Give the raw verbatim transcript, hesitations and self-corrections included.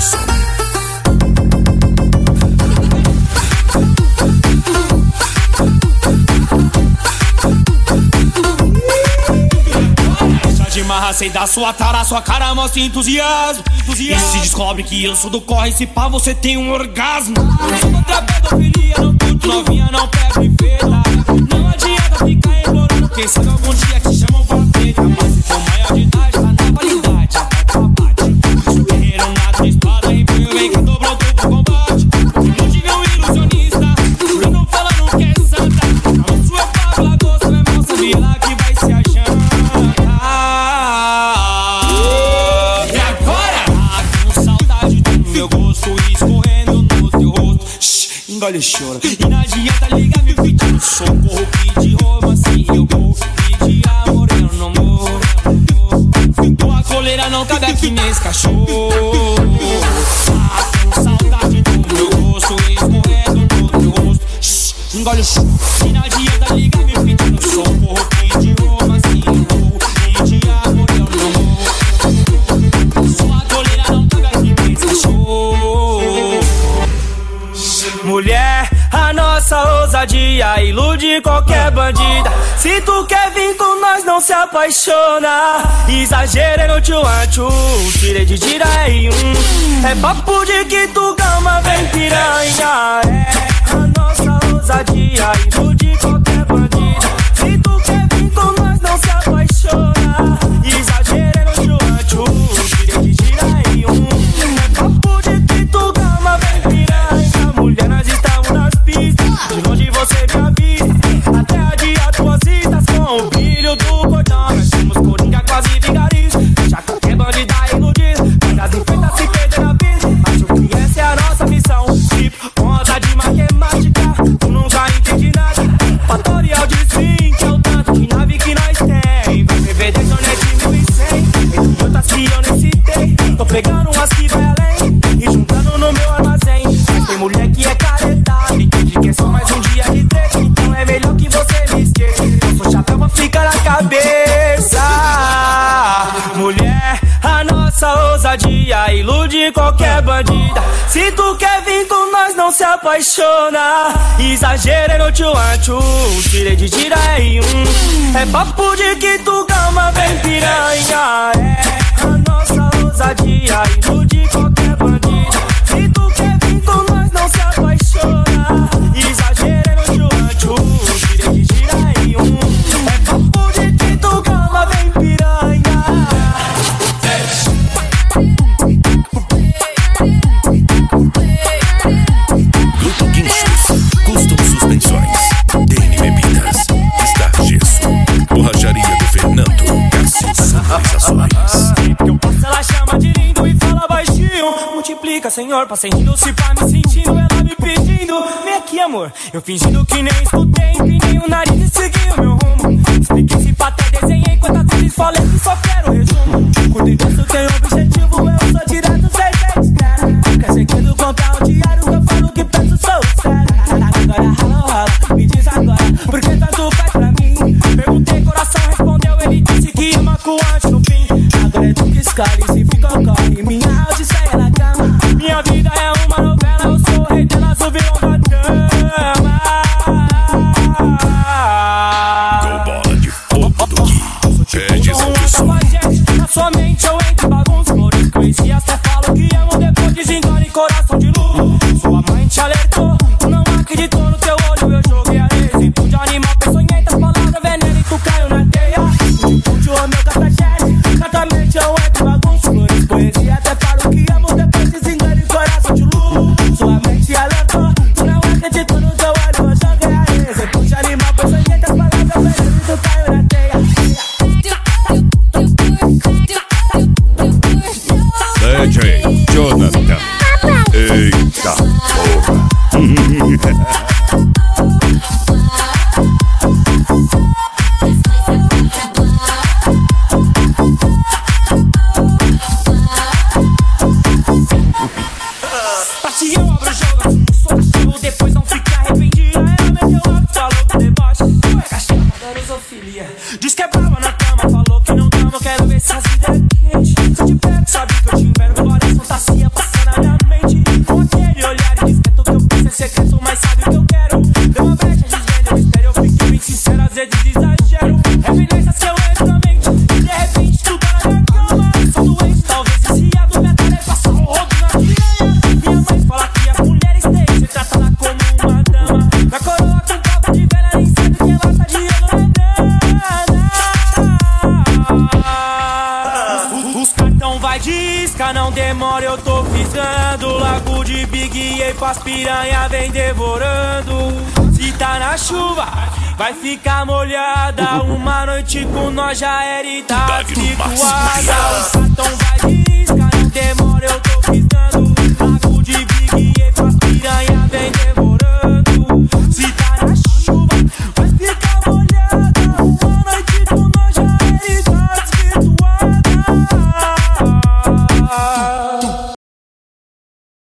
som. De marra, sei da sua tara, sua cara mostra entusiasmo, entusiasmo. E se descobre que eu sou do corre, se pá, você tem um orgasmo. Eu sou contra a pedofilia, não curto novinha, não pego enfeita. Não adianta ficar implorando, porque se algum dia te chamam pra frente. Mas se for maior de idade, tá na validade, até tua bate. Sou guerreiro nato, espada em punho, vem que eu tô pronto pro combate. Não diga um ilusionista, jurando falando que é santa. A sua Pablo Lagosta, é moça, vila que vai se achando. Engole e chora. E não adianta ligar me pedindo socorro, pedir romance. Eu vou pedir amor, eu não morro. Tua coleira não cabe aqui nesse cachorro. Ah, com saudade do meu rosto, escorrendo no teu rosto. Shhh, engole e chora. E não adianta ligar me pedindo socorro, pedir romance. Eu vou pedir amor, eu não morro. Sua coleira não cabe aqui nesse cachorro. Mulher, a nossa ousadia ilude qualquer bandida. Se tu quer vir com nós, não se apaixona. Exagero no tchu-a-tchu, tirei de tira e um. É papo de que tu gama, vem piranha. É a nossa ousadia ilude qualquer bandida. Se tu quer vir com nós, não se apaixona. Exagero no tchu-a-tchu, tirei de tira e um. É papo de que tu gama, vem piranha. Mulher, nós estamos nas pistas, de longe você me avista. Até adiar tuas vistas com o brilho do cordão. Nós somos coringa quase vigarista. Já qualquer bandida iludida, mas as enfeitas se perder na vida. Acho que essa é a nossa missão. Tipo, conta de matemática, tu nunca entende nada. Fatorial de sim, que é o tanto de nave que nós tem. Vai beber desde o net mil e cem, entre outras que eu nem citei. Tô pegando umas que vai além e juntando no meu armazém. Tem mulher que é careta, me entende que é só mais um dia de treta. Então é melhor que você me esqueça, eu sou chapéu pra ficar na cabeça. Mulher, a nossa ousadia ilude qualquer bandida. Se tu quer vir com nós, não se apaixona. Exagero no tchu-a-tchu, tirei de tira e um. É papo de que tu gama, vem piranha. É a nossa ousadia ilude qualquer bandida. Se tu quer vir com nós, não se apaixona. Exagero no tchu-a-tchu, tirei de tira e um. É papo de que tu gama, vem piranha. Grupo Guinchos, Custom Suspensões, D N Bebidas, Star Gesso, Borracharia do Fernando, Cássio Sonorizações. Que eu passo, ela chama de lindo e fala baixinho. Multiplica, senhor, passei rindo, se pá me sentindo. Ela me pedindo, vem aqui, amor. Eu fingindo que nem escutei, empinei o nariz e segui o meu rumo. Expliquei se pá, até desenhei quantas vezes falei que só quero resumo. Quando eu gosto, tenho objetivo, eu sou direto, sei que é discreto. Quer segredo, contar o diário, eu falo que penso, sou sério. Agora rala, rala, me diz agora, por que tanto faz pra mim? Perguntei, coração respondeu, ele disse que ama com antes no fim. Agora é tu que escolhe, se fica corre, minha odisseia na cama. Minha vida é uma novela, eu sou o rei delas, o vilão da dama. Com bola de fogo do Gui, pede essa som. Na sua mente eu entro em bagunça, por isso conheci até falo que amo, depois desengane coração de luz. Sua mãe te alertou, tu não acreditou no teu olho, eu joguei a exemplo de animal, peçonhentas palavras, veneno e tu caiu na teia. Pude o meu cafajeste, exatamente eu entro em bagunça, por isso conheci até falo que amo, depois desengane coração de luz. Sua mãe te alertou, tu não acreditou no teu olho, eu joguei a exemplo de animal, peçonhentas palavras, veneno e tu caiu na teia. de isca, não demora, eu tô fisgando. Lago de Big e pras piranha vem devorando. Se tá na chuva, vai ficar molhada. Uma noite com nós já era e tá situada.